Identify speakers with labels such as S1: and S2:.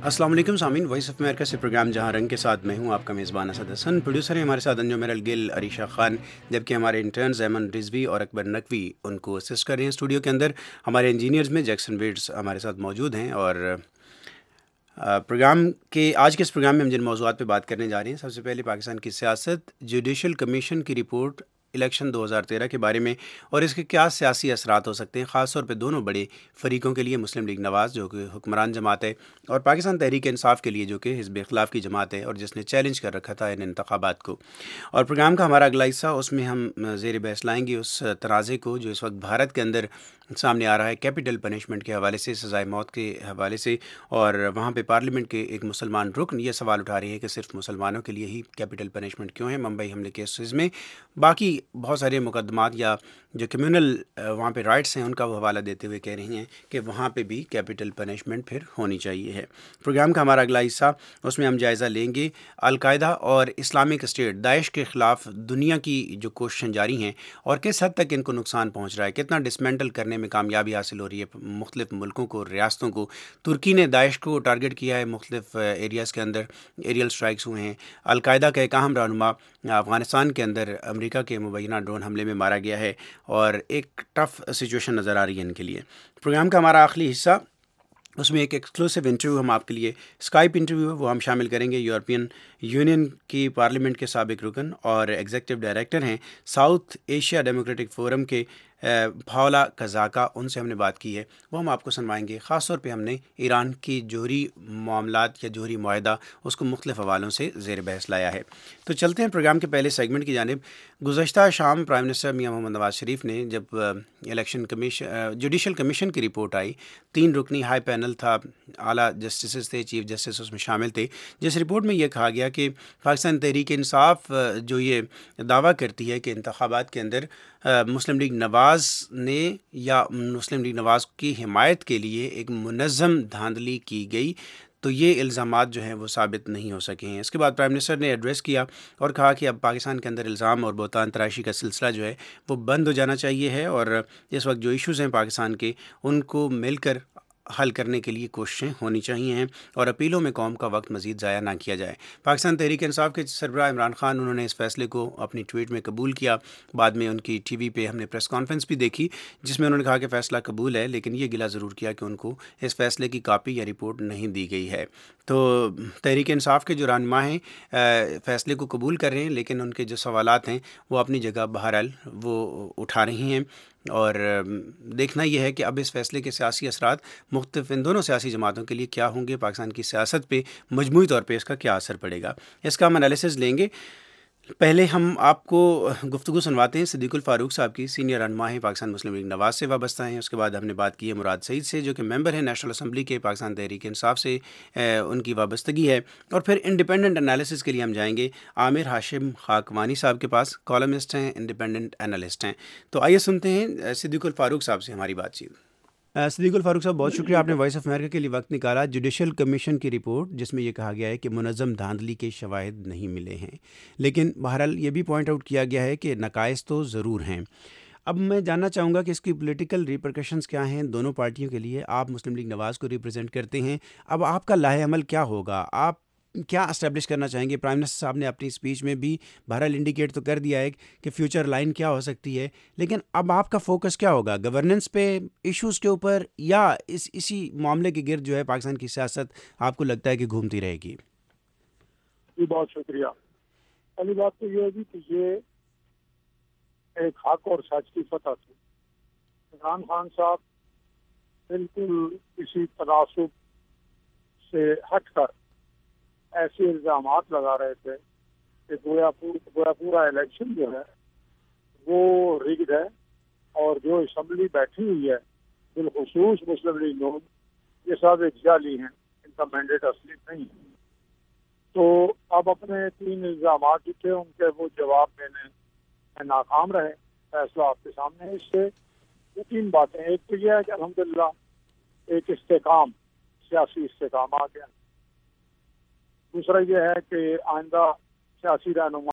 S1: السلام علیکم سامعین، وائس آف امریکہ سے پروگرام جہاں رنگ کے ساتھ میں ہوں آپ کا میزبان اسد حسن۔ پروڈیوسر ہیں ہمارے ساتھ انجم الگل عریشہ خان، جبکہ ہمارے انٹرنز ایمن رضوی اور اکبر نقوی ان کو اسسٹ کر رہے ہیں اسٹوڈیو کے اندر۔ ہمارے انجینئرز میں جیکسن ویڈز ہمارے ساتھ موجود ہیں، اور پروگرام کے آج کے اس پروگرام میں ہم جن موضوعات پہ بات کرنے جا رہے ہیں، سب سے پہلے پاکستان کی سیاست، جوڈیشل کمیشن کی رپورٹ الیکشن 2013 کے بارے میں اور اس کے کیا سیاسی اثرات ہو سکتے ہیں، خاص طور پہ دونوں بڑے فریقوں کے لیے، مسلم لیگ نواز جو کہ حکمران جماعت ہے، اور پاکستان تحریک انصاف کے لیے جو کہ حزب اختلاف کی جماعت ہے اور جس نے چیلنج کر رکھا تھا ان انتخابات کو۔ اور پروگرام کا ہمارا اگلا حصہ، اس میں ہم زیر بحث لائیں گے اس تنازع کو جو اس وقت بھارت کے اندر سامنے آ رہا ہے، کیپٹل پنشمنٹ کے حوالے سے، سزائے موت کے حوالے سے، اور وہاں پہ پارلیمنٹ کے ایک مسلمان رکن یہ سوال اٹھا رہے ہیں کہ صرف مسلمانوں کے لیے ہی کیپٹل پنشمنٹ کیوں ہے ممبئی حملے کیسز میں۔ باقی بہت سارے مقدمات یا جو کمیونل وہاں پہ رائٹس ہیں ان کا وہ حوالہ دیتے ہوئے کہہ رہی ہیں کہ وہاں پہ بھی کیپٹل پنشمنٹ پھر ہونی چاہیے ہے۔ پروگرام کا ہمارا اگلا حصہ، اس میں ہم جائزہ لیں گے القاعدہ اور اسلامک اسٹیٹ داعش کے خلاف دنیا کی جو کوششیں جاری ہیں اور کس حد تک ان کو نقصان پہنچ رہا ہے، کتنا ڈسمینٹل کرنے میں کامیابی حاصل ہو رہی ہے مختلف ملکوں کو، ریاستوں کو۔ ترکی نے داعش کو ٹارگٹ کیا ہے، مختلف ایریاز کے اندر ایریل سٹرائکس ہوئے ہیں۔ القاعدہ کا ایک اہم رہنما افغانستان کے اندر امریکہ کے مبینہ ڈرون حملے میں مارا گیا ہے، اور ایک ٹف سچویشن نظر آ رہی ہے ان کے لیے۔ پروگرام کا ہمارا آخری حصہ، اس میں ایک ایکسکلوسیو انٹرویو ہم آپ کے لیے، اسکائپ انٹرویو ہے، وہ ہم شامل کریں گے۔ یورپین یونین کی پارلیمنٹ کے سابق رکن اور ایگزیکٹو ڈائریکٹر ہیں ساؤتھ ایشیا ڈیموکریٹک فورم کے پاولا کزاکا، ان سے ہم نے بات کی ہے، وہ ہم آپ کو سنوائیں گے۔ خاص طور پہ ہم نے ایران کی جوہری معاملات یا جوہری معاہدہ، اس کو مختلف حوالوں سے زیر بحث لایا ہے۔ تو چلتے ہیں پروگرام کے پہلے سیگمنٹ کی جانب۔ گزشتہ شام پرائم منسٹر میاں محمد نواز شریف نے جب الیکشن کمیشن جوڈیشل کمیشن کی رپورٹ آئی، 3 رکنی ہائی پینل تھا، اعلیٰ جسٹسز تھے، چیف جسٹس اس میں شامل تھے، جس رپورٹ میں یہ کہا گیا کہ پاکستان تحریک انصاف جو یہ دعویٰ کرتی ہے کہ انتخابات کے اندر مسلم لیگ نواز نے یا مسلم لیگ نواز کی حمایت کے لیے ایک منظم دھاندلی کی گئی، تو یہ الزامات جو ہیں وہ ثابت نہیں ہو سکے ہیں۔ اس کے بعد پرائم منسٹر نے ایڈریس کیا اور کہا کہ اب پاکستان کے اندر الزام اور بہتان تراشی کا سلسلہ جو ہے وہ بند ہو جانا چاہیے ہے، اور اس وقت جو ایشوز ہیں پاکستان کے، ان کو مل کر حل کرنے کے لیے کوششیں ہونی چاہیے ہیں، اور اپیلوں میں قوم کا وقت مزید ضائع نہ کیا جائے۔ پاکستان تحریک انصاف کے سربراہ عمران خان، انہوں نے اس فیصلے کو اپنی ٹویٹ میں قبول کیا۔ بعد میں ان کی ٹی وی پہ ہم نے پریس کانفرنس بھی دیکھی جس میں انہوں نے کہا کہ فیصلہ قبول ہے، لیکن یہ گلہ ضرور کیا کہ ان کو اس فیصلے کی کاپی یا رپورٹ نہیں دی گئی ہے۔ تو تحریک انصاف کے جو رہنما ہیں فیصلے کو قبول کر رہے ہیں، لیکن ان کے جو سوالات ہیں وہ اپنی جگہ بہرحال وہ اٹھا رہی ہیں، اور دیکھنا یہ ہے کہ اب اس فیصلے کے سیاسی اثرات مختلف ان دونوں سیاسی جماعتوں کے لیے کیا ہوں گے، پاکستان کی سیاست پہ مجموعی طور پہ اس کا کیا اثر پڑے گا، اس کا ہم انالیسز لیں گے۔ پہلے ہم آپ کو گفتگو سنواتے ہیں صدیق الفاروق صاحب کی، سینئر رہنما ہیں، پاکستان مسلم لیگ نواز سے وابستہ ہیں۔ اس کے بعد ہم نے بات کی ہے مراد سعید سے جو کہ ممبر ہیں نیشنل اسمبلی کے، پاکستان تحریک انصاف سے ان کی وابستگی ہے، اور پھر انڈیپینڈنٹ انالیسس کے لیے ہم جائیں گے عامر ہاشم خاکوانی صاحب کے پاس، کالمسٹ ہیں، انڈیپینڈنٹ انالسٹ ہیں۔ تو آئیے سنتے ہیں صدیق الفاروق صاحب سے ہماری بات چیت۔ صدیق الفاروق صاحب، بہت شکریہ آپ نے وائس آف امریکہ کے لیے وقت نکالا۔ جوڈیشل کمیشن کی رپورٹ جس میں یہ کہا گیا ہے کہ منظم دھاندلی کے شواہد نہیں ملے ہیں، لیکن بہرحال یہ بھی پوائنٹ آؤٹ کیا گیا ہے کہ نقائص تو ضرور ہیں۔ اب میں جاننا چاہوں گا کہ اس کی پولیٹیکل ریپرکشنز کیا ہیں دونوں پارٹیوں کے لیے۔ آپ مسلم لیگ نواز کو ریپرزینٹ کرتے ہیں، اب آپ کا لاہ عمل کیا ہوگا؟ آپ کیا اسٹیبلش کرنا چاہیں گے؟ پرائم منسٹر صاحب نے اپنی اسپیچ میں بھی بہرحال انڈیکیٹ تو کر دیا ہے کہ فیوچر لائن کیا ہو سکتی ہے، لیکن اب آپ کا فوکس کیا ہوگا؟ گورننس پہ، ایشوز کے اوپر، یا اسی معاملے کے گرد جو ہے پاکستان کی سیاست آپ کو لگتا ہے کہ گھومتی رہے گی؟
S2: جی بہت شکریہ۔ پہلی بات تو یہ ہے کہ یہ ایک حق اور سچ کی فتح تھی۔ عمران خان صاحب بالکل کسی تناسب سے ہٹ کر ایسے الزامات لگا رہے تھے کہ گویا پورا الیکشن جو ہے وہ ریگڈ ہے، اور جو اسمبلی بیٹھی ہوئی ہے بالخصوص مسلم لیگ نون، یہ سب ایک جعلی ہیں، ان کا مینڈیٹ اصلی نہیں ہے۔ تو اب اپنے 3 الزامات جو تھے ان کے وہ جواب دینے میں ناکام رہے۔ فیصلہ آپ کے سامنے ہے۔ اس سے 3 باتیں، ایک تو یہ ہے کہ الحمدللہ ایک استحکام، سیاسی استحکام آ گیا۔ دوسرا یہ ہے کہ آئندہ سیاسی رہنما